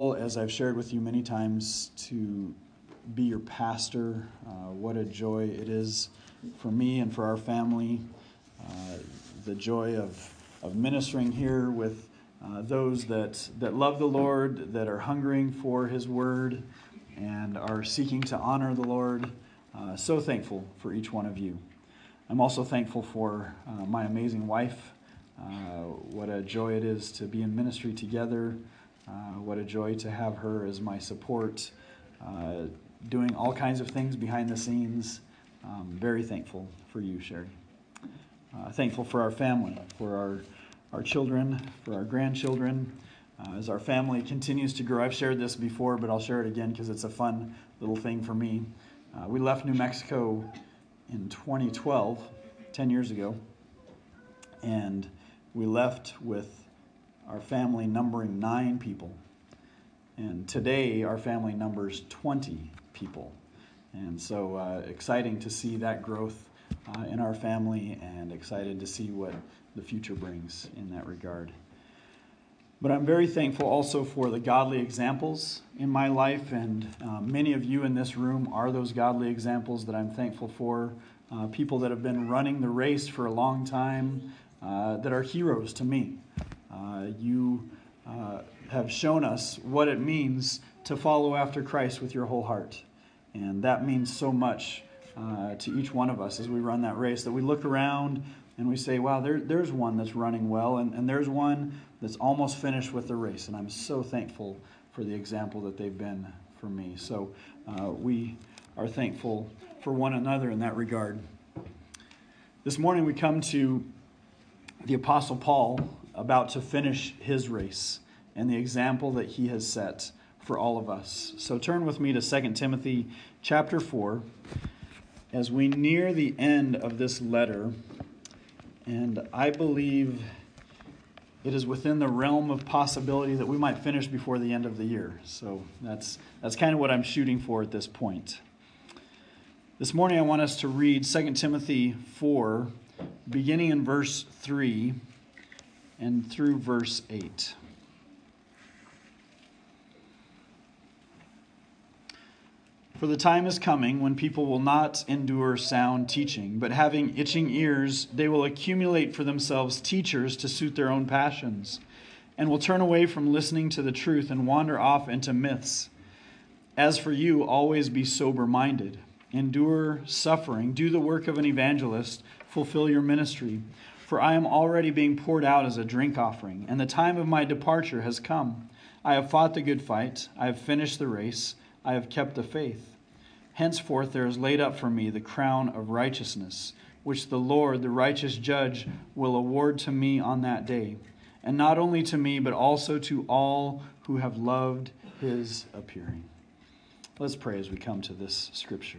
As I've shared with you many times, to be your pastor. What a joy it is for me and for our family. The joy of ministering here with those that love the Lord, that are hungering for His Word, and are seeking to honor the Lord. So thankful for each one of you. I'm also thankful for my amazing wife. What a joy it is to be in ministry together. What a joy to have her as my support, doing all kinds of things behind the scenes. Very thankful for you, Sherry. Thankful for our family, for our children, for our grandchildren. As our family continues to grow, I've shared this before, but I'll share it again because it's a fun little thing for me. We left New Mexico in 2012, 10 years ago, and we left with our family numbering 9 people. And today, our family numbers 20 people. And so exciting to see that growth in our family, and excited to see what the future brings in that regard. But I'm very thankful also for the godly examples in my life, and many of you in this room are those godly examples that I'm thankful for. People that have been running the race for a long time, that are heroes to me. You have shown us what it means to follow after Christ with your whole heart. And that means so much to each one of us as we run that race, that we look around and we say, wow, there's one that's running well, and there's one that's almost finished with the race. And I'm so thankful for the example that they've been for me. So we are thankful for one another in that regard. This morning we come to the Apostle Paul, about to finish his race and the example that he has set for all of us. So turn with me to 2 Timothy chapter 4 as we near the end of this letter, and I believe it is within the realm of possibility that we might finish before the end of the year. So that's kind of what I'm shooting for at this point. This morning I want us to read 2 Timothy 4, beginning in verse 3 and through verse 8. For the time is coming when people will not endure sound teaching, but having itching ears, they will accumulate for themselves teachers to suit their own passions, and will turn away from listening to the truth and wander off into myths. As for you, always be sober-minded, endure suffering, do the work of an evangelist, fulfill your ministry. For I am already being poured out as a drink offering, and the time of my departure has come. I have fought the good fight, I have finished the race, I have kept the faith. Henceforth there is laid up for me the crown of righteousness, which the Lord, the righteous judge, will award to me on that day, and not only to me, but also to all who have loved his appearing. Let's pray as we come to this scripture.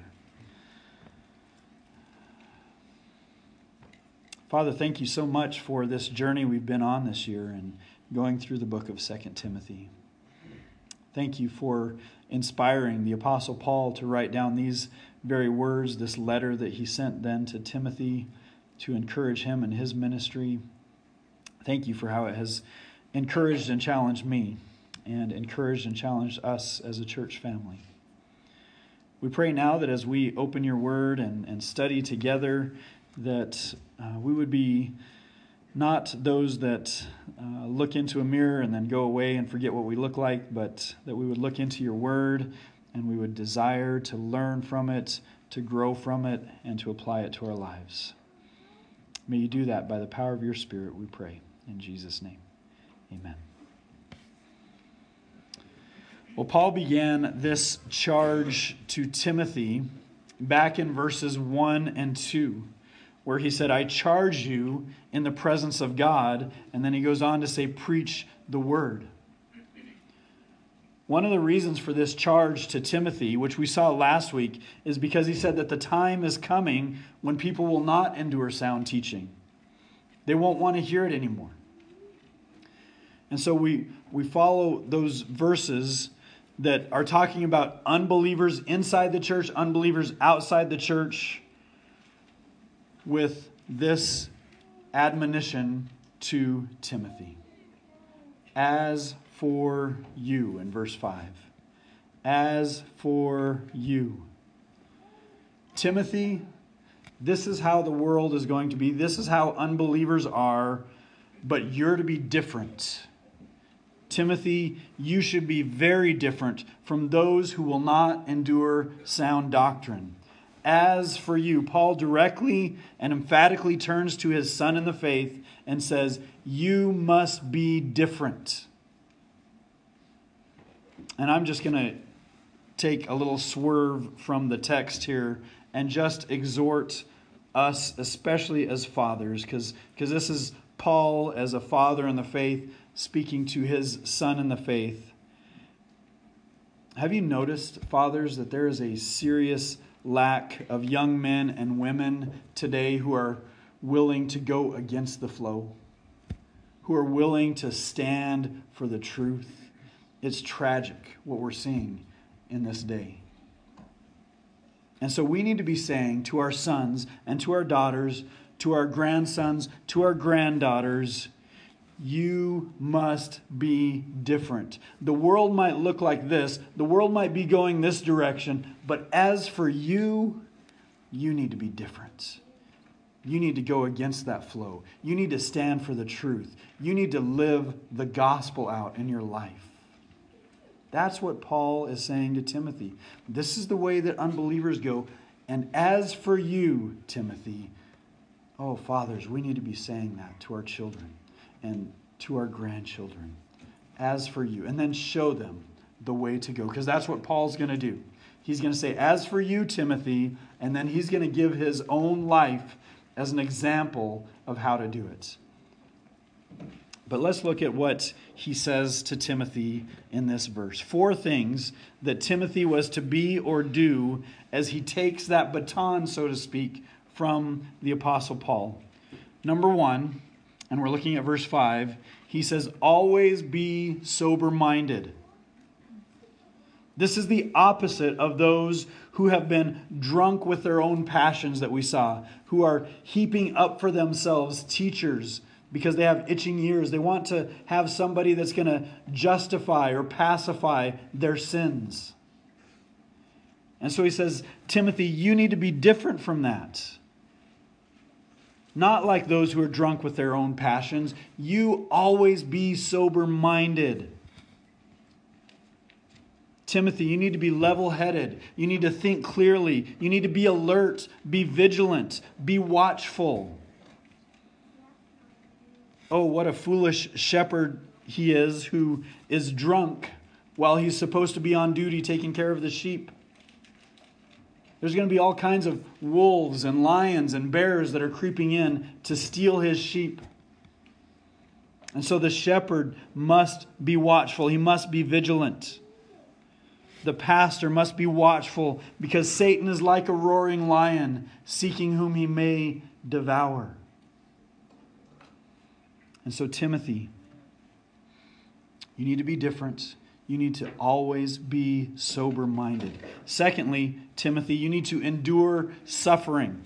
Father, thank you so much for this journey we've been on this year and going through the book of 2 Timothy. Thank you for inspiring the Apostle Paul to write down these very words, this letter that he sent then to Timothy to encourage him in his ministry. Thank you for how it has encouraged and challenged me, and encouraged and challenged us as a church family. We pray now that as we open your word and study together, that we would be not those that look into a mirror and then go away and forget what we look like, but that we would look into your word and we would desire to learn from it, to grow from it, and to apply it to our lives. May you do that by the power of your Spirit, we pray. In Jesus' name, amen. Well, Paul began this charge to Timothy back in verses 1 and 2. Where he said, I charge you in the presence of God. And then he goes on to say, preach the word. One of the reasons for this charge to Timothy, which we saw last week, is because he said that the time is coming when people will not endure sound teaching. They won't want to hear it anymore. And so we follow those verses that are talking about unbelievers inside the church, unbelievers outside the church, with this admonition to Timothy. As for you in verse 5. As for you. Timothy, this is how the world is going to be. This is how unbelievers are, but you're to be different. Timothy, you should be very different from those who will not endure sound doctrine. As for you, Paul directly and emphatically turns to his son in the faith and says, you must be different. And I'm just going to take a little swerve from the text here and just exhort us, especially as fathers, because this is Paul as a father in the faith speaking to his son in the faith. Have you noticed, fathers, that there is a serious lack of young men and women today who are willing to go against the flow, who are willing to stand for the truth? It's tragic what we're seeing in this day. And so we need to be saying to our sons and to our daughters, to our grandsons, to our granddaughters, you must be different. The world might look like this. The world might be going this direction. But as for you, you need to be different. You need to go against that flow. You need to stand for the truth. You need to live the gospel out in your life. That's what Paul is saying to Timothy. This is the way that unbelievers go. And as for you, Timothy, oh, fathers, we need to be saying that to our children and to our grandchildren. As for you. And then show them the way to go. Because that's what Paul's going to do. He's going to say, as for you, Timothy, and then he's going to give his own life as an example of how to do it. But let's look at what he says to Timothy in this verse. 4 things that Timothy was to be or do as he takes that baton, so to speak, from the Apostle Paul. Number 1, and we're looking at verse 5, he says, always be sober-minded. This is the opposite of those who have been drunk with their own passions that we saw, who are heaping up for themselves teachers because they have itching ears. They want to have somebody that's going to justify or pacify their sins. And so he says, Timothy, you need to be different from that. Not like those who are drunk with their own passions. You always be sober-minded. Timothy, you need to be level-headed. You need to think clearly. You need to be alert, be vigilant, be watchful. Oh, what a foolish shepherd he is who is drunk while he's supposed to be on duty taking care of the sheep. There's going to be all kinds of wolves and lions and bears that are creeping in to steal his sheep. And so the shepherd must be watchful. He must be vigilant. The pastor must be watchful because Satan is like a roaring lion seeking whom he may devour. And so Timothy, you need to be different. You need to always be sober-minded. Secondly, Timothy, you need to endure suffering.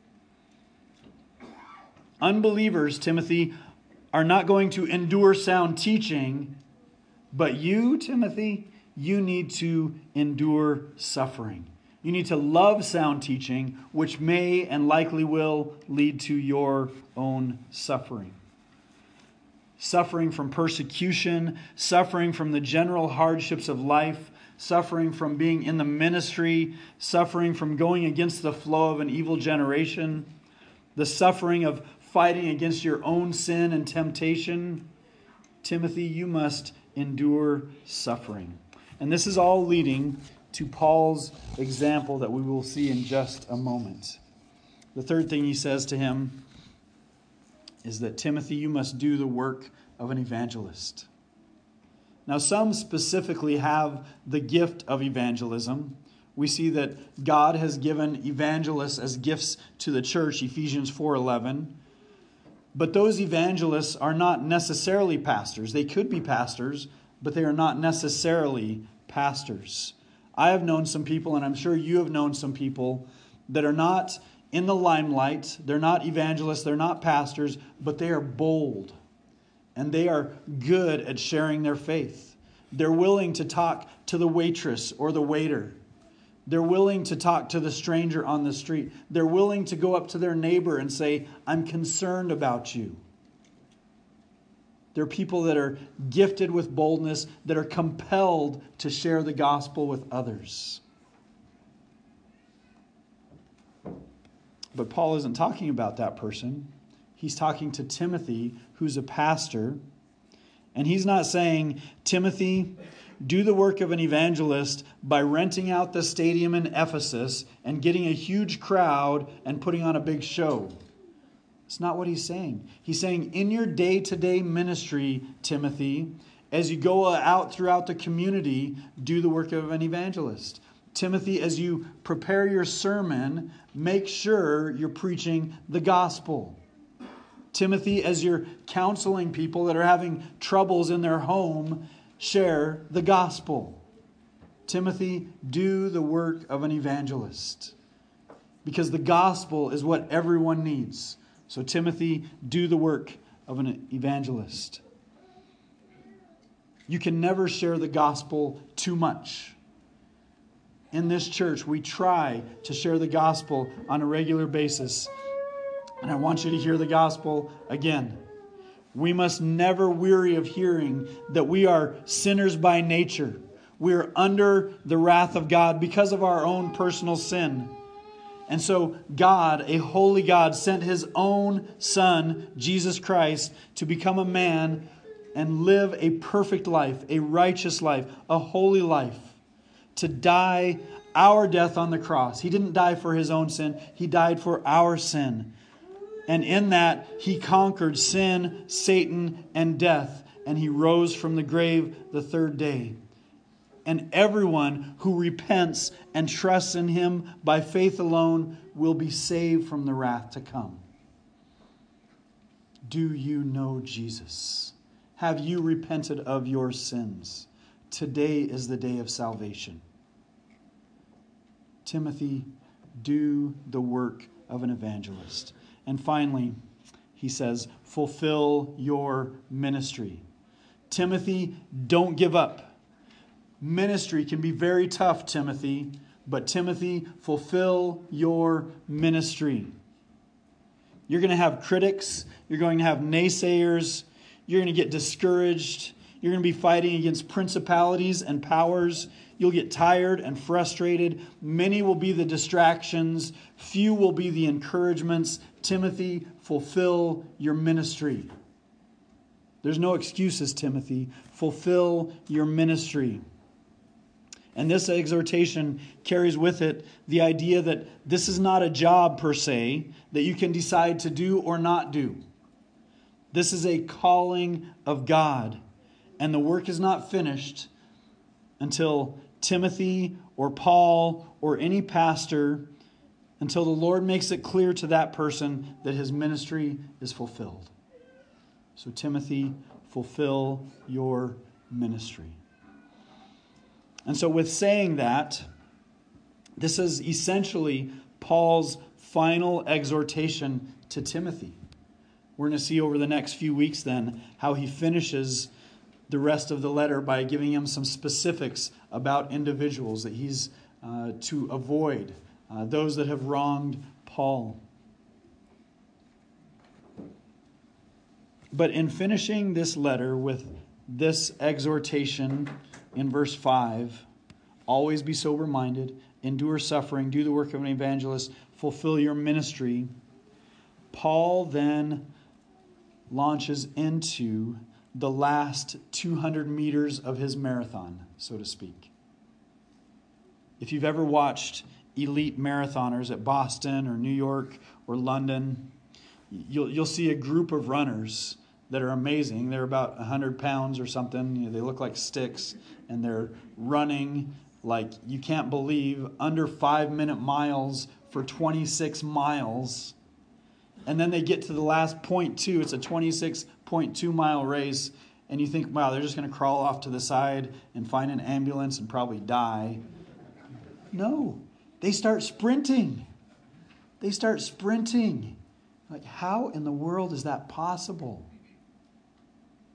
Unbelievers, Timothy, are not going to endure sound teaching, but you, Timothy, you need to endure suffering. You need to love sound teaching, which may and likely will lead to your own suffering. Suffering from persecution, suffering from the general hardships of life, suffering from being in the ministry, suffering from going against the flow of an evil generation, the suffering of fighting against your own sin and temptation. Timothy, you must endure suffering. And this is all leading to Paul's example that we will see in just a moment. The third thing he says to him is that, Timothy, you must do the work of an evangelist. Now, some specifically have the gift of evangelism. We see that God has given evangelists as gifts to the church, Ephesians 4:11. But those evangelists are not necessarily pastors. They could be pastors, but they are not necessarily pastors. I have known some people, and I'm sure you have known some people, that are not in the limelight. They're not evangelists. They're not pastors, but they are bold and they are good at sharing their faith. They're willing to talk to the waitress or the waiter. They're willing to talk to the stranger on the street. They're willing to go up to their neighbor and say, I'm concerned about you. They're people that are gifted with boldness, that are compelled to share the gospel with others. But Paul isn't talking about that person. He's talking to Timothy, who's a pastor. And he's not saying, Timothy, do the work of an evangelist by renting out the stadium in Ephesus and getting a huge crowd and putting on a big show. It's not what he's saying. He's saying, in your day-to-day ministry, Timothy, as you go out throughout the community, do the work of an evangelist. Timothy, as you prepare your sermon, make sure you're preaching the gospel. Timothy, as you're counseling people that are having troubles in their home, share the gospel. Timothy, do the work of an evangelist. Because the gospel is what everyone needs. So Timothy, do the work of an evangelist. You can never share the gospel too much. In this church, we try to share the gospel on a regular basis. And I want you to hear the gospel again. We must never weary of hearing that we are sinners by nature. We are under the wrath of God because of our own personal sin. And so God, a holy God, sent His own Son, Jesus Christ, to become a man and live a perfect life, a righteous life, a holy life, to die our death on the cross. He didn't die for His own sin. He died for our sin. And in that, He conquered sin, Satan, and death. And He rose from the grave the third day. And everyone who repents and trusts in Him by faith alone will be saved from the wrath to come. Do you know Jesus? Have you repented of your sins? Today is the day of salvation. Timothy, do the work of an evangelist. And finally, he says, fulfill your ministry. Timothy, don't give up. Ministry can be very tough, Timothy, but Timothy, fulfill your ministry. You're going to have critics. You're going to have naysayers. You're going to get discouraged. You're going to be fighting against principalities and powers. You'll get tired and frustrated. Many will be the distractions. Few will be the encouragements. Timothy, fulfill your ministry. There's no excuses, Timothy. Fulfill your ministry. And this exhortation carries with it the idea that this is not a job per se that you can decide to do or not do. This is a calling of God. And the work is not finished until Timothy or Paul or any pastor, until the Lord makes it clear to that person that his ministry is fulfilled. So Timothy, fulfill your ministry. And so with saying that, this is essentially Paul's final exhortation to Timothy. We're going to see over the next few weeks then how he finishes the rest of the letter by giving him some specifics about individuals that he's to avoid, those that have wronged Paul. But in finishing this letter with this exhortation in verse 5, always be sober-minded, endure suffering, do the work of an evangelist, fulfill your ministry, Paul then launches into the last 200 meters of his marathon, so to speak. If you've ever watched elite marathoners at Boston or New York or London, you'll see a group of runners that are amazing. They're about 100 pounds or something. You know, they look like sticks, and they're running like you can't believe, under 5-minute miles for 26 miles. And then they get to the last 0.2. It's a 26.2 mile race. And you think, wow, they're just going to crawl off to the side and find an ambulance and probably die. No, they start sprinting. They start sprinting. Like, how in the world is that possible?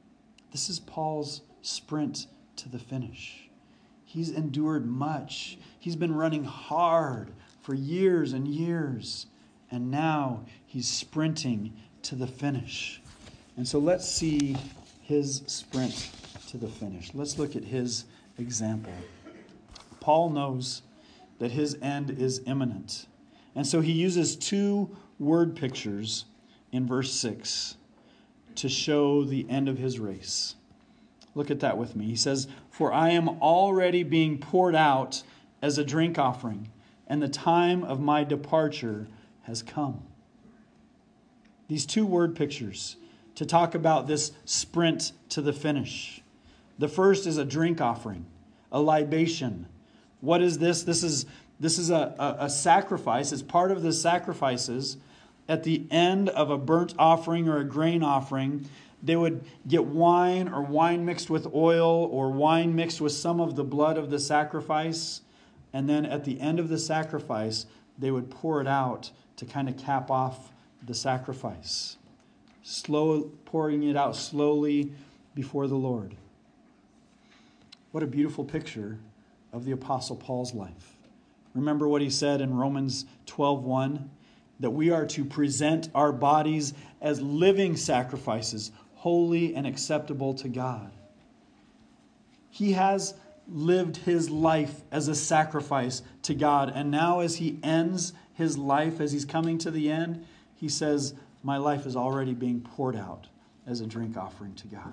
This is Paul's sprint to the finish. He's endured much. He's been running hard for years and years. And now he's sprinting to the finish. And so let's see his sprint to the finish. Let's look at his example. Paul knows that his end is imminent. And so he uses two word pictures in verse 6 to show the end of his race. Look at that with me. He says, "For I am already being poured out as a drink offering, and the time of my departure has come." These two word pictures to talk about this sprint to the finish. The first is a drink offering, a libation. What is this? This is a sacrifice. It's part of the sacrifices. At the end of a burnt offering or a grain offering, they would get wine or wine mixed with oil or wine mixed with some of the blood of the sacrifice. And then at the end of the sacrifice, they would pour it out to kind of cap off the sacrifice. Pouring it out slowly before the Lord. What a beautiful picture of the Apostle Paul's life. Remember what he said in Romans 12:1, that we are to present our bodies as living sacrifices, holy and acceptable to God. He has lived his life as a sacrifice to God. And now as he ends his life, as he's coming to the end, he says, my life is already being poured out as a drink offering to God.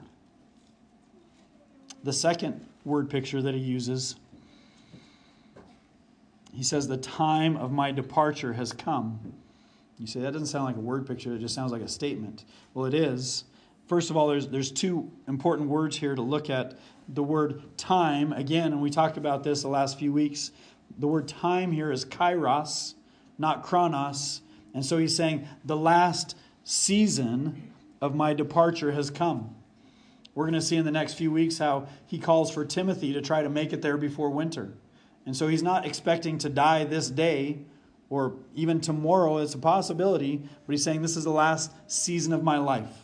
The second word picture that he uses, he says, the time of my departure has come. You say, that doesn't sound like a word picture, it just sounds like a statement. Well, it is. First of all, there's two important words here to look at. The word time, again, and we talked about this the last few weeks. The word time here is kairos, not chronos. And so he's saying, the last season of my departure has come. We're going to see in the next few weeks how he calls for Timothy to try to make it there before winter. And so he's not expecting to die this day or even tomorrow. It's a possibility, but he's saying this is the last season of my life.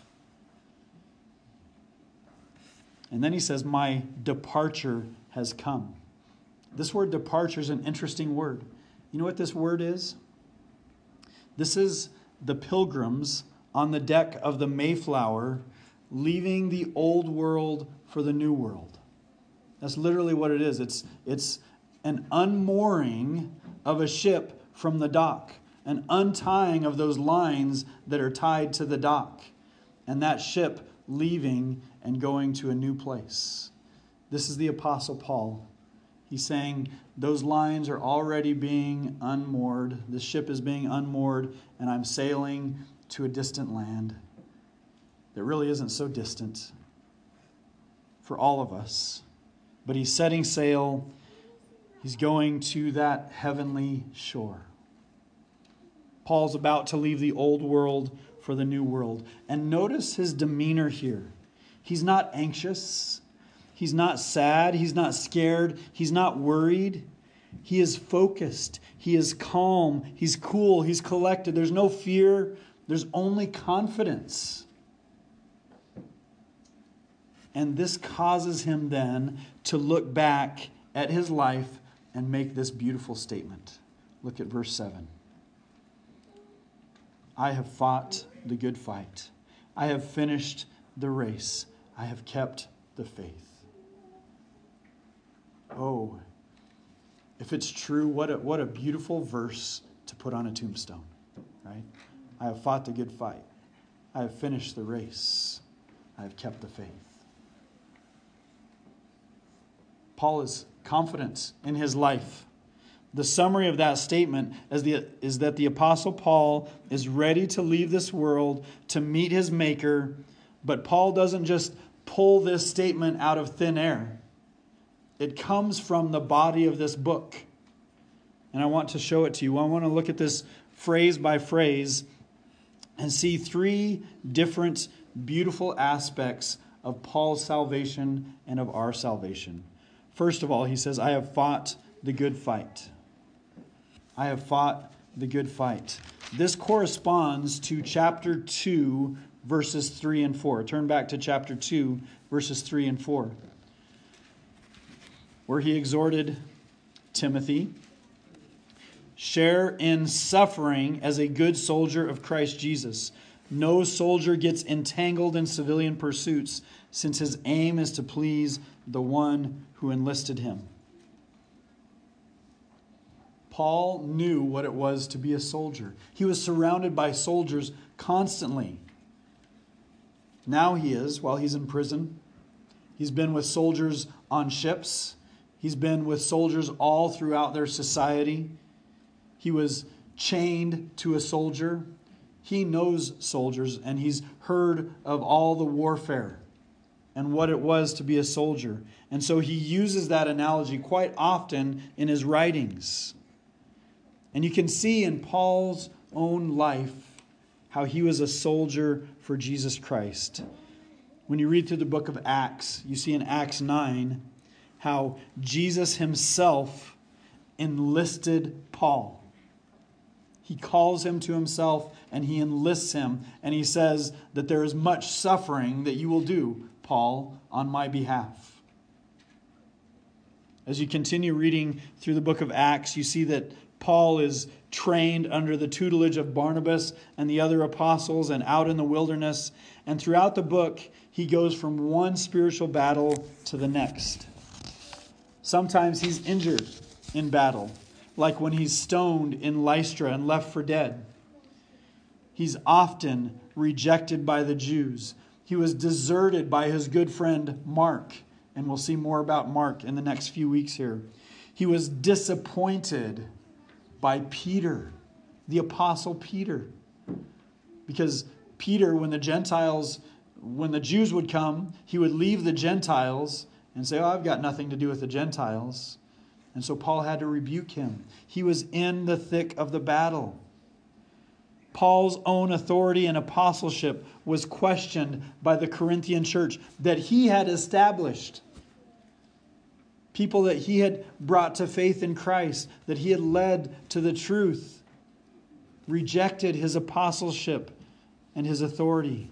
And then he says, my departure has come. This word departure is an interesting word. You know what this word is? This is the pilgrims on the deck of the Mayflower leaving the old world for the new world. That's literally what it is. It's an unmooring of a ship from the dock, an untying of those lines that are tied to the dock, and that ship leaving and going to a new place. This is the Apostle Paul. He's saying those lines are already being unmoored. The ship is being unmoored, and I'm sailing to a distant land that really isn't so distant for all of us. But he's setting sail. He's going to that heavenly shore. Paul's about to leave the old world for the new world. And notice his demeanor here. He's not anxious. He's not sad. He's not scared. He's not worried. He is focused. He is calm. He's cool. He's collected. There's no fear. There's only confidence. And this causes him then to look back at his life and make this beautiful statement. Look at verse 7. I have fought the good fight. I have finished the race. I have kept the faith. Oh, if it's true, what a beautiful verse to put on a tombstone, right? I have fought the good fight. I have finished the race. I have kept the faith. Paul is confident in his life. The summary of that statement is that the Apostle Paul is ready to leave this world to meet his Maker, but Paul doesn't just pull this statement out of thin air. It comes from the body of this book. And I want to show it to you. I want to look at this phrase by phrase and see three different beautiful aspects of Paul's salvation and of our salvation. First of all, he says, I have fought the good fight. I have fought the good fight. This corresponds to chapter 2, verses 3 and 4. Turn back to chapter 2, verses 3 and 4, where he exhorted Timothy, share in suffering as a good soldier of Christ Jesus. No soldier gets entangled in civilian pursuits, since his aim is to please the one who enlisted him. Paul knew what it was to be a soldier. He was surrounded by soldiers constantly. Now he is, while he's in prison. He's been with soldiers on ships. He's been with soldiers all throughout their society. He was chained to a soldier. He knows soldiers, and he's heard of all the warfare and what it was to be a soldier. And so he uses that analogy quite often in his writings. And you can see in Paul's own life how he was a soldier for Jesus Christ. When you read through the book of Acts, you see in Acts 9 how Jesus himself enlisted Paul. He calls him to himself and he enlists him, and he says that there is much suffering that you will do, Paul, on my behalf. As you continue reading through the book of Acts, you see that Paul is trained under the tutelage of Barnabas and the other apostles and out in the wilderness. And throughout the book, he goes from one spiritual battle to the next. Sometimes he's injured in battle, like when he's stoned in Lystra and left for dead. He's often rejected by the Jews. He was deserted by his good friend Mark, and we'll see more about Mark in the next few weeks here. He was disappointed by Peter, the apostle Peter. Because Peter, when the Jews would come, he would leave the Gentiles and say, I've got nothing to do with the Gentiles. And so Paul had to rebuke him. He was in the thick of the battle. Paul's own authority and apostleship was questioned by the Corinthian church that he had established. People that he had brought to faith in Christ, that he had led to the truth, rejected his apostleship and his authority.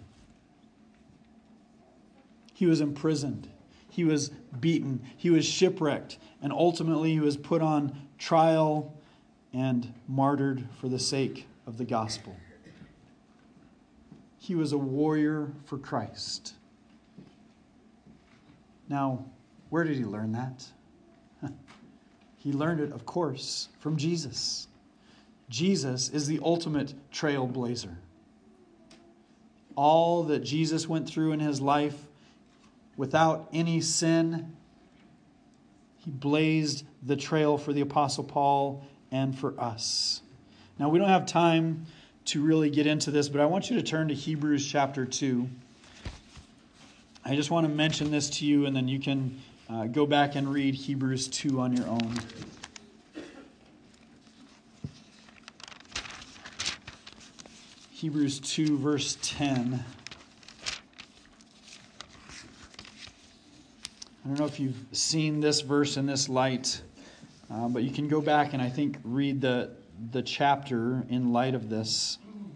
He was imprisoned. He was beaten. He was shipwrecked. And ultimately he was put on trial and martyred for the sake of the gospel. He was a warrior for Christ. Now, where did he learn that? He learned it, of course, from Jesus. Jesus is the ultimate trailblazer. All that Jesus went through in his life without any sin, he blazed the trail for the Apostle Paul and for us. Now, we don't have time to really get into this, but I want you to turn to Hebrews chapter 2. I just want to mention this to you, and then you can go back and read Hebrews 2 on your own. Hebrews 2, verse 10. I don't know if you've seen this verse in this light, but you can go back and I think read the chapter in light of this.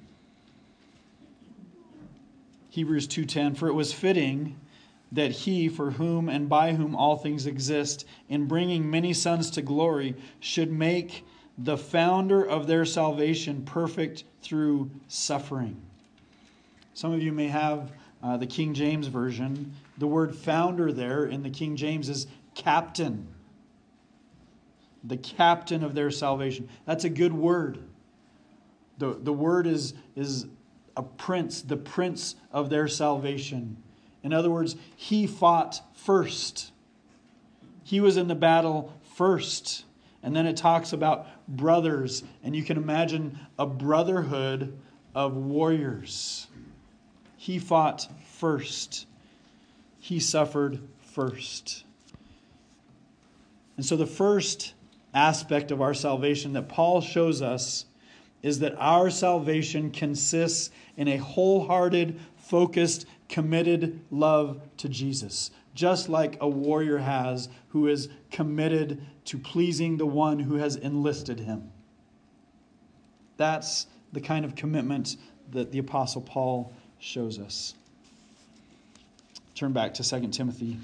Hebrews 2:10, for it was fitting that he, for whom and by whom all things exist, in bringing many sons to glory, should make the founder of their salvation perfect through suffering. Some of you may have the King James Version. The word founder there in the King James is captain. The captain of their salvation. That's a good word. The word is a prince, the prince of their salvation. In other words, he fought first. He was in the battle first. And then it talks about brothers. And you can imagine a brotherhood of warriors. He fought first. He suffered first. And so the first aspect of our salvation that Paul shows us is that our salvation consists in a wholehearted, focused, committed love to Jesus. Just like a warrior has who is committed to pleasing the one who has enlisted him. That's the kind of commitment that the Apostle Paul shows us. Turn back to 2 Timothy.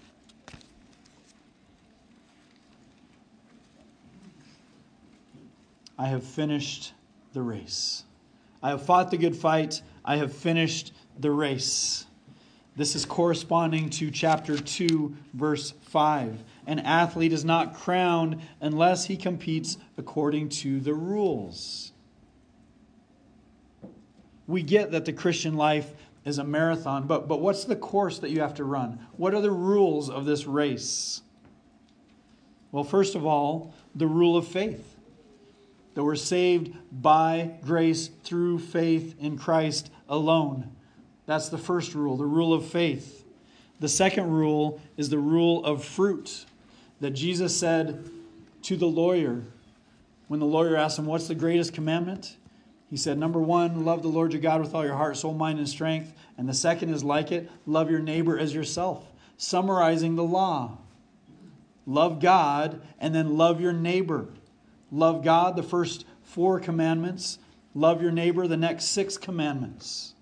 I have finished the race. I have fought the good fight. I have finished the race. This is corresponding to chapter 2, verse 5. An athlete is not crowned unless he competes according to the rules. We get that the Christian life is a marathon, but what's the course that you have to run? What are the rules of this race? Well, first of all, the rule of faith. That we're saved by grace through faith in Christ alone. That's the first rule, the rule of faith. The second rule is the rule of fruit. That Jesus said to the lawyer, when the lawyer asked him, what's the greatest commandment? He said, number 1, love the Lord your God with all your heart, soul, mind, and strength. And the second is like it, love your neighbor as yourself. Summarizing the law. Love God and then love your neighbor. Love God, the first 4 commandments. Love your neighbor, the next 6 commandments.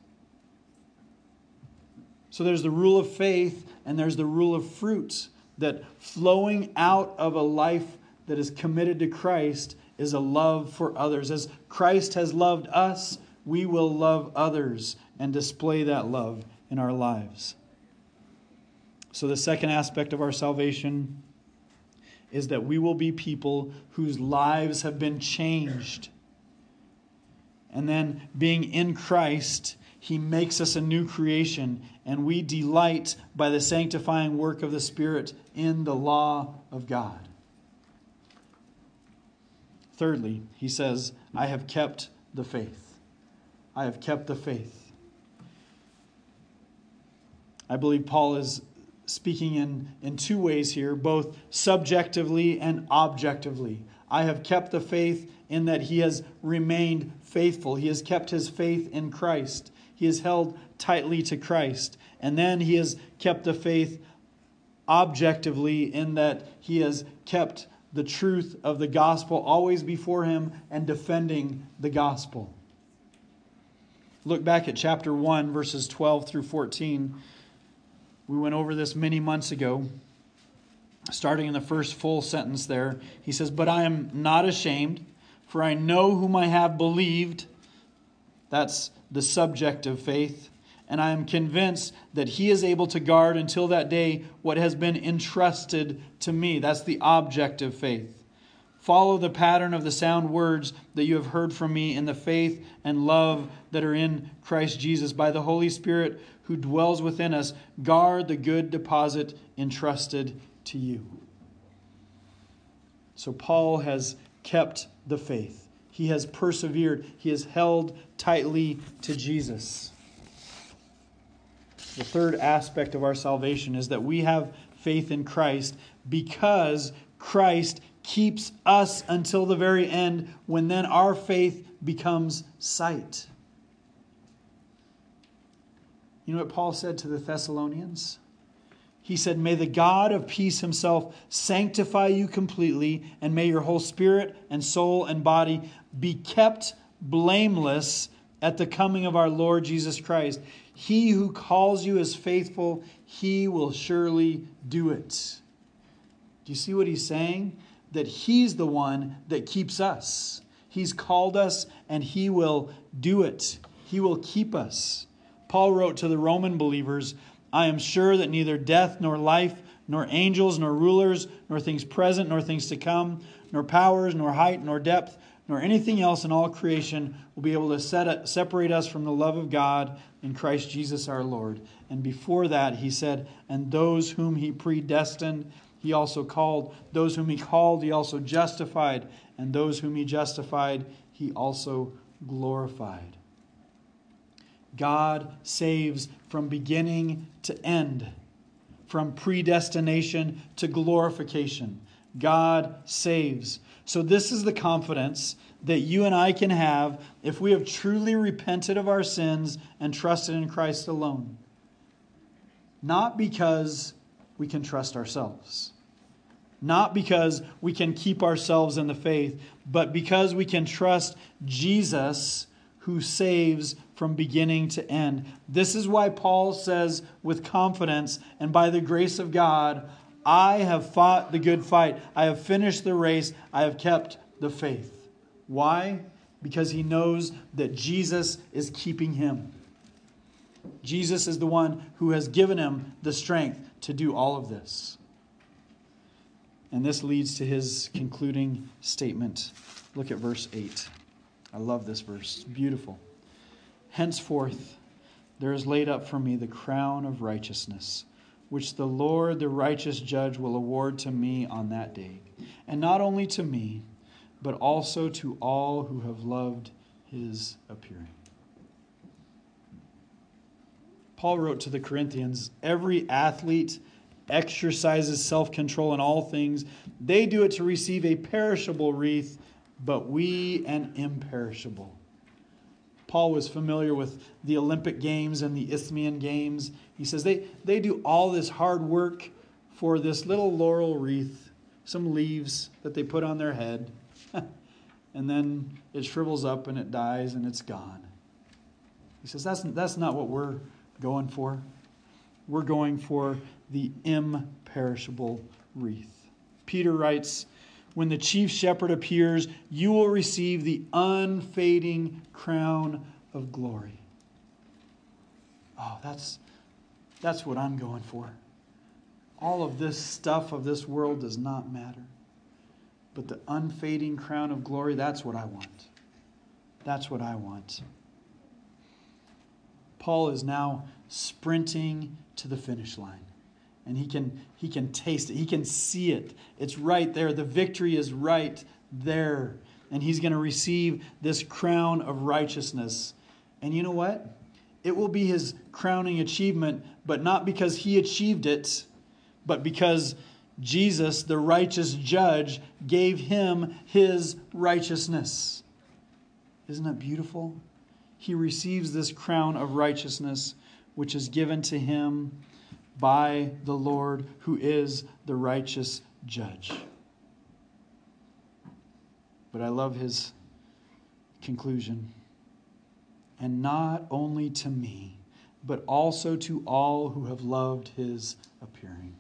So there's the rule of faith and there's the rule of fruit. That flowing out of a life that is committed to Christ is a love for others. As Christ has loved us, we will love others and display that love in our lives. So the second aspect of our salvation is that we will be people whose lives have been changed. And then being in Christ, He makes us a new creation, and we delight by the sanctifying work of the Spirit in the law of God. Thirdly, he says, I have kept the faith. I have kept the faith. I believe Paul is speaking in 2 ways here, both subjectively and objectively. I have kept the faith in that he has remained faithful. He has kept his faith in Christ. He has held tightly to Christ. And then he has kept the faith objectively in that he has kept the truth of the gospel always before him and defending the gospel. Look back at chapter 1, verses 12 through 14. We went over this many months ago. Starting in the first full sentence there, he says, but I am not ashamed, for I know whom I have believed. That's the subject of faith. And I am convinced that he is able to guard until that day what has been entrusted to me. That's the object of faith. Follow the pattern of the sound words that you have heard from me in the faith and love that are in Christ Jesus. By the Holy Spirit who dwells within us, guard the good deposit entrusted to you. So Paul has kept the faith. He has persevered. He has held tightly to Jesus. The third aspect of our salvation is that we have faith in Christ because Christ keeps us until the very end, when then our faith becomes sight. You know what Paul said to the Thessalonians? He said, may the God of peace himself sanctify you completely, and may your whole spirit and soul and body be kept blameless at the coming of our Lord Jesus Christ. He who calls you is faithful. He will surely do it. Do you see what he's saying? That he's the one that keeps us. He's called us and he will do it. He will keep us. Paul wrote to the Roman believers, I am sure that neither death nor life, nor angels, nor rulers, nor things present, nor things to come, nor powers, nor height, nor depth, nor anything else in all creation will be able to separate us from the love of God in Christ Jesus our Lord. And before that, he said, and those whom he predestined, he also called. Those whom he called, he also justified. And those whom he justified, he also glorified. God saves from beginning to end, from predestination to glorification. God saves. So this is the confidence that you and I can have if we have truly repented of our sins and trusted in Christ alone. Not because we can trust ourselves. Not because we can keep ourselves in the faith, but because we can trust Jesus, who saves from beginning to end. This is why Paul says with confidence, and by the grace of God, I have fought the good fight. I have finished the race. I have kept the faith. Why? Because he knows that Jesus is keeping him. Jesus is the one who has given him the strength to do all of this. And this leads to his concluding statement. Look at verse 8. I love this verse. It's beautiful. Henceforth, there is laid up for me the crown of righteousness, which the Lord, the righteous judge, will award to me on that day. And not only to me, but also to all who have loved his appearing. Paul wrote to the Corinthians, every athlete exercises self-control in all things. They do it to receive a perishable wreath, but we an imperishable. Paul was familiar with the Olympic Games and the Isthmian Games. He says they do all this hard work for this little laurel wreath, some leaves that they put on their head, and then it shrivels up and it dies and it's gone. He says that's not what we're going for. We're going for the imperishable wreath. Peter writes, when the chief shepherd appears, you will receive the unfading crown of glory. Oh, that's what I'm going for. All of this stuff of this world does not matter. But the unfading crown of glory, that's what I want. That's what I want. Paul is now sprinting to the finish line. And he can taste it. He can see it. It's right there. The victory is right there. And he's going to receive this crown of righteousness. And you know what? It will be his crowning achievement, but not because he achieved it, but because Jesus, the righteous judge, gave him his righteousness. Isn't that beautiful? He receives this crown of righteousness, which is given to him by the Lord, who is the righteous judge. But I love his conclusion. And not only to me, but also to all who have loved his appearing.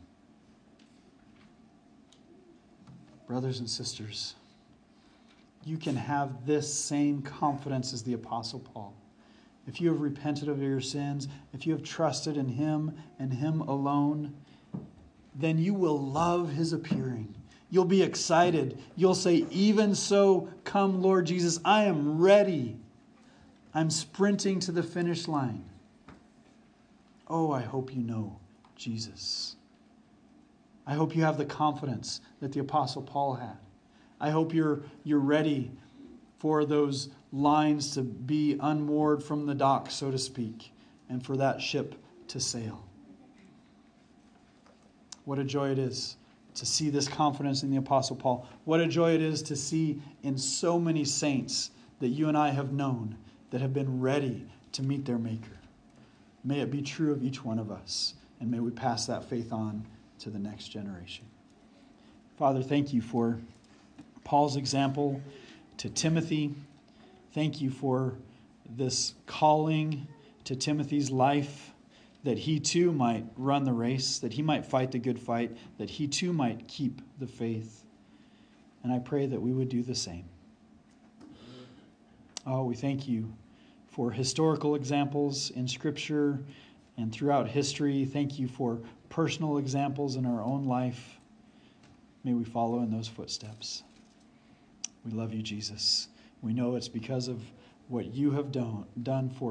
Brothers and sisters, you can have this same confidence as the Apostle Paul. If you have repented of your sins, if you have trusted in him and him alone, then you will love his appearing. You'll be excited. You'll say, even so, come Lord Jesus, I am ready. I'm sprinting to the finish line. Oh, I hope you know Jesus. I hope you have the confidence that the Apostle Paul had. I hope you're ready for those lines to be unmoored from the dock, so to speak, and for that ship to sail. What a joy it is to see this confidence in the Apostle Paul. What a joy it is to see in so many saints that you and I have known that have been ready to meet their Maker. May it be true of each one of us, and may we pass that faith on to the next generation. Father, thank you for Paul's example to Timothy. Thank you for this calling to Timothy's life, that he too might run the race, that he might fight the good fight, that he too might keep the faith. And I pray that we would do the same. Oh, we thank you for historical examples in Scripture and throughout history. Thank you for personal examples in our own life. May we follow in those footsteps. We love you, Jesus. We know it's because of what you have done for